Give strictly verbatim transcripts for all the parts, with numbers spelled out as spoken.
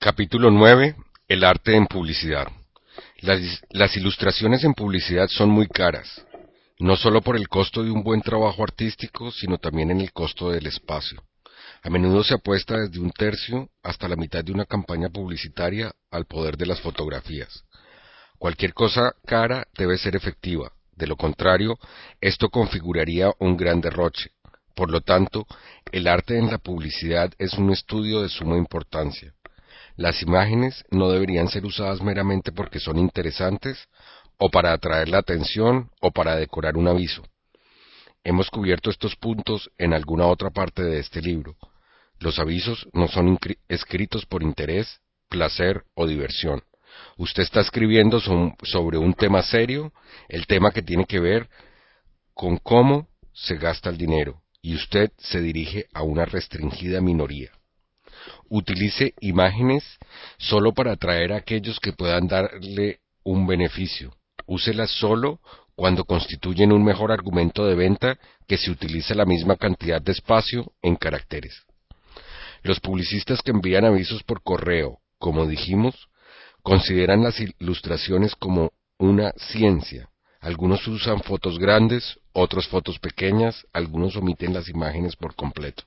Capítulo nueve. El arte en publicidad. Las, las ilustraciones en publicidad son muy caras, no solo por el costo de un buen trabajo artístico, sino también en el costo del espacio. A menudo se apuesta desde un tercio hasta la mitad de una campaña publicitaria al poder de las fotografías. Cualquier cosa cara debe ser efectiva, de lo contrario, esto configuraría un gran derroche. Por lo tanto, el arte en la publicidad es un estudio de suma importancia. Las imágenes no deberían ser usadas meramente porque son interesantes, o para atraer la atención, o para decorar un aviso. Hemos cubierto estos puntos en alguna otra parte de este libro. Los avisos no son escritos por interés, placer o diversión. Usted está escribiendo sobre un tema serio, el tema que tiene que ver con cómo se gasta el dinero, y usted se dirige a una restringida minoría. Utilice imágenes solo para atraer a aquellos que puedan darle un beneficio. Úselas solo cuando constituyen un mejor argumento de venta que si utiliza la misma cantidad de espacio en caracteres. Los publicistas que envían avisos por correo, como dijimos, consideran las ilustraciones como una ciencia. Algunos usan fotos grandes, otros fotos pequeñas, algunos omiten las imágenes por completo.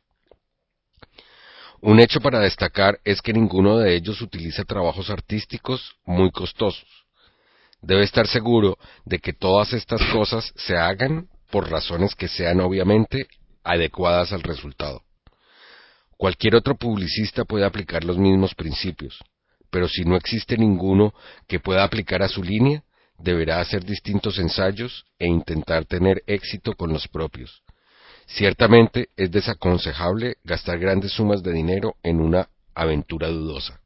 Un hecho para destacar es que ninguno de ellos utiliza trabajos artísticos muy costosos. Debe estar seguro de que todas estas cosas se hagan por razones que sean obviamente adecuadas al resultado. Cualquier otro publicista puede aplicar los mismos principios, pero si no existe ninguno que pueda aplicar a su línea, deberá hacer distintos ensayos e intentar tener éxito con los propios. Ciertamente es desaconsejable gastar grandes sumas de dinero en una aventura dudosa.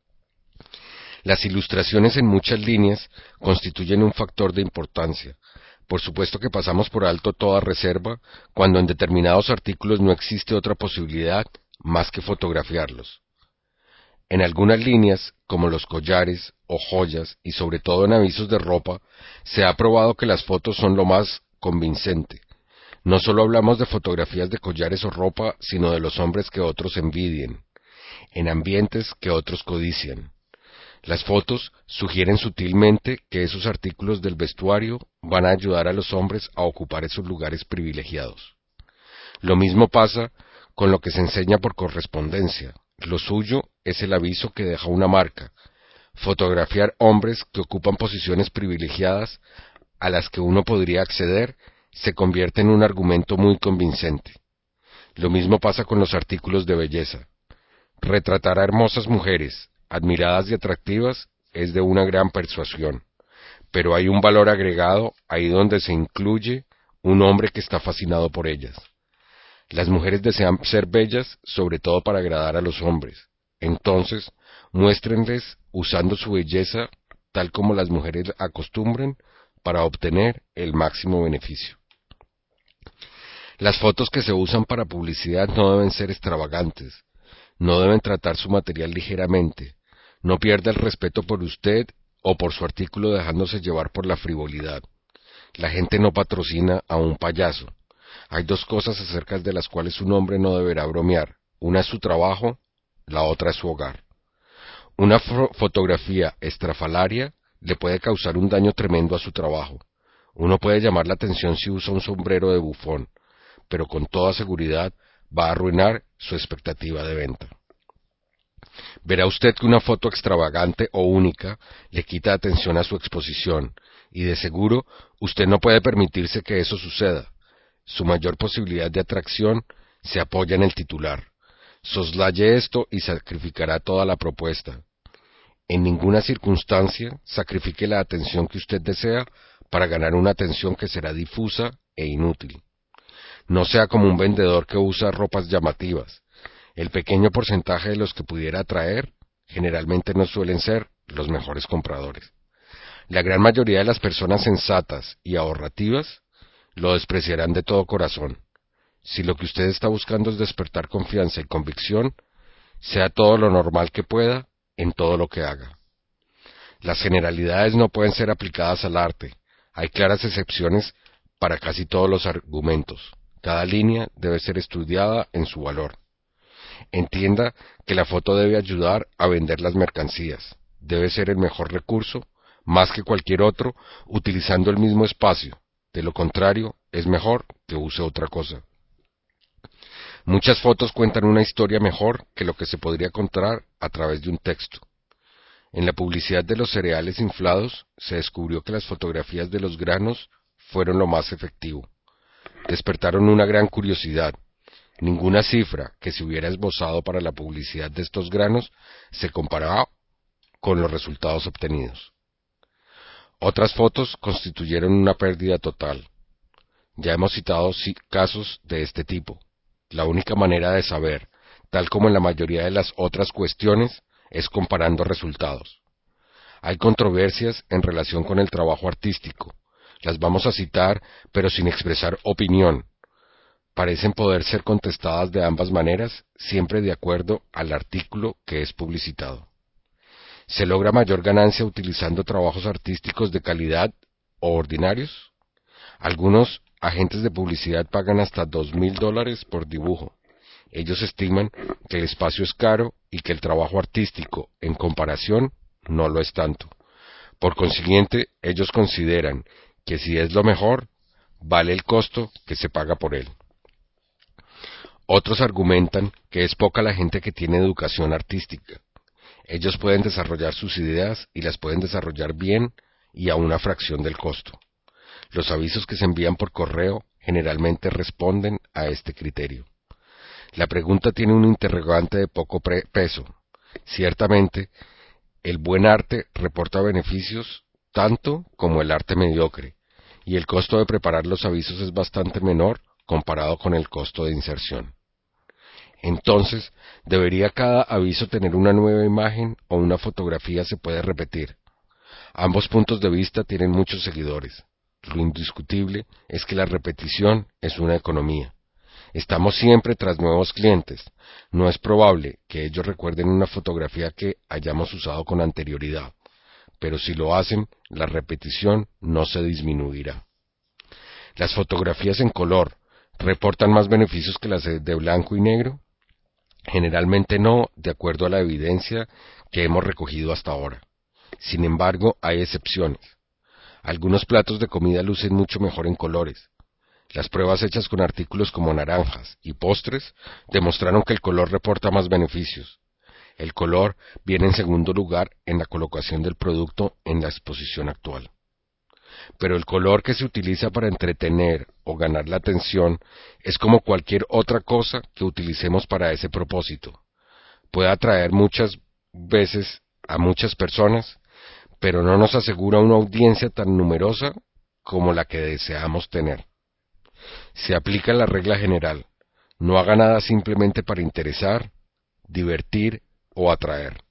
Las ilustraciones en muchas líneas constituyen un factor de importancia. Por supuesto que pasamos por alto toda reserva cuando en determinados artículos no existe otra posibilidad más que fotografiarlos. En algunas líneas, como los collares o joyas, y sobre todo en avisos de ropa, se ha probado que las fotos son lo más convincente. No solo hablamos de fotografías de collares o ropa, sino de los hombres que otros envidien, en ambientes que otros codician. Las fotos sugieren sutilmente que esos artículos del vestuario van a ayudar a los hombres a ocupar esos lugares privilegiados. Lo mismo pasa con lo que se enseña por correspondencia. Lo suyo es el aviso que deja una marca. Fotografiar hombres que ocupan posiciones privilegiadas a las que uno podría acceder se convierte en un argumento muy convincente. Lo mismo pasa con los artículos de belleza. Retratar a hermosas mujeres, admiradas y atractivas, es de una gran persuasión, pero hay un valor agregado ahí donde se incluye un hombre que está fascinado por ellas. Las mujeres desean ser bellas, sobre todo para agradar a los hombres. Entonces, muéstrenles usando su belleza tal como las mujeres acostumbran para obtener el máximo beneficio. Las fotos que se usan para publicidad no deben ser extravagantes, no deben tratar su material ligeramente, no pierda el respeto por usted o por su artículo dejándose llevar por la frivolidad. La gente no patrocina a un payaso. Hay dos cosas acerca de las cuales un hombre no deberá bromear. Una es su trabajo, la otra es su hogar. Una fo- fotografía estrafalaria le puede causar un daño tremendo a su trabajo. Uno puede llamar la atención si usa un sombrero de bufón, pero con toda seguridad va a arruinar su expectativa de venta. Verá usted que una foto extravagante o única le quita atención a su exposición, y de seguro usted no puede permitirse que eso suceda. Su mayor posibilidad de atracción se apoya en el titular. Soslaye esto y sacrificará toda la propuesta. En ninguna circunstancia sacrifique la atención que usted desea para ganar una atención que será difusa e inútil. No sea como un vendedor que usa ropas llamativas. El pequeño porcentaje de los que pudiera atraer generalmente no suelen ser los mejores compradores. La gran mayoría de las personas sensatas y ahorrativas lo despreciarán de todo corazón. Si lo que usted está buscando es despertar confianza y convicción, sea todo lo normal que pueda en todo lo que haga. Las generalidades no pueden ser aplicadas al arte. Hay claras excepciones para casi todos los argumentos. Cada línea debe ser estudiada en su valor. Entienda que la foto debe ayudar a vender las mercancías. Debe ser el mejor recurso, más que cualquier otro, utilizando el mismo espacio. De lo contrario, es mejor que use otra cosa. Muchas fotos cuentan una historia mejor que lo que se podría contar a través de un texto. En la publicidad de los cereales inflados, se descubrió que las fotografías de los granos fueron lo más efectivo. Despertaron una gran curiosidad. Ninguna cifra que se hubiera esbozado para la publicidad de estos granos se comparaba con los resultados obtenidos. Otras fotos constituyeron una pérdida total. Ya hemos citado casos de este tipo. La única manera de saber, tal como en la mayoría de las otras cuestiones, es comparando resultados. Hay controversias en relación con el trabajo artístico. Las vamos a citar, pero sin expresar opinión. Parecen poder ser contestadas de ambas maneras, siempre de acuerdo al artículo que es publicitado. ¿Se logra mayor ganancia utilizando trabajos artísticos de calidad o ordinarios? Algunos agentes de publicidad pagan hasta dos mil dólares por dibujo. Ellos estiman que el espacio es caro y que el trabajo artístico, en comparación, no lo es tanto. Por consiguiente, ellos consideran que si es lo mejor, vale el costo que se paga por él. Otros argumentan que es poca la gente que tiene educación artística. Ellos pueden desarrollar sus ideas y las pueden desarrollar bien y a una fracción del costo. Los avisos que se envían por correo generalmente responden a este criterio. La pregunta tiene un interrogante de poco peso. Ciertamente, el buen arte reporta beneficios tanto como el arte mediocre, y el costo de preparar los avisos es bastante menor comparado con el costo de inserción. Entonces, ¿debería cada aviso tener una nueva imagen o una fotografía se puede repetir? Ambos puntos de vista tienen muchos seguidores. Lo indiscutible es que la repetición es una economía. Estamos siempre tras nuevos clientes. No es probable que ellos recuerden una fotografía que hayamos usado con anterioridad, pero si lo hacen, la repetición no se disminuirá. ¿Las fotografías en color reportan más beneficios que las de blanco y negro? Generalmente no, de acuerdo a la evidencia que hemos recogido hasta ahora. Sin embargo, hay excepciones. Algunos platos de comida lucen mucho mejor en colores. Las pruebas hechas con artículos como naranjas y postres demostraron que el color reporta más beneficios. El color viene en segundo lugar en la colocación del producto en la exposición actual. Pero el color que se utiliza para entretener o ganar la atención es como cualquier otra cosa que utilicemos para ese propósito. Puede atraer muchas veces a muchas personas, pero no nos asegura una audiencia tan numerosa como la que deseamos tener. Se aplica la regla general: no haga nada simplemente para interesar, divertir o atraer.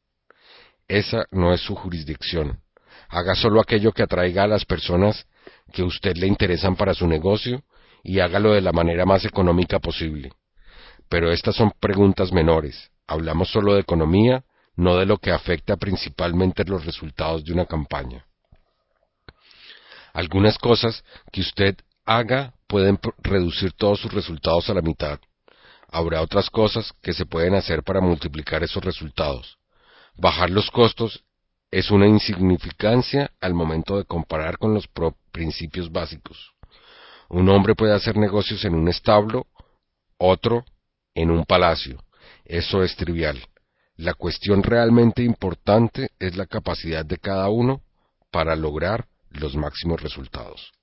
Esa no es su jurisdicción. Haga solo aquello que atraiga a las personas que a usted le interesan para su negocio y hágalo de la manera más económica posible. Pero estas son preguntas menores. Hablamos solo de economía, no de lo que afecta principalmente los resultados de una campaña. Algunas cosas que usted haga pueden reducir todos sus resultados a la mitad. Habrá otras cosas que se pueden hacer para multiplicar esos resultados. Bajar los costos es una insignificancia al momento de comparar con los principios básicos. Un hombre puede hacer negocios en un establo, otro en un palacio. Eso es trivial. La cuestión realmente importante es la capacidad de cada uno para lograr los máximos resultados.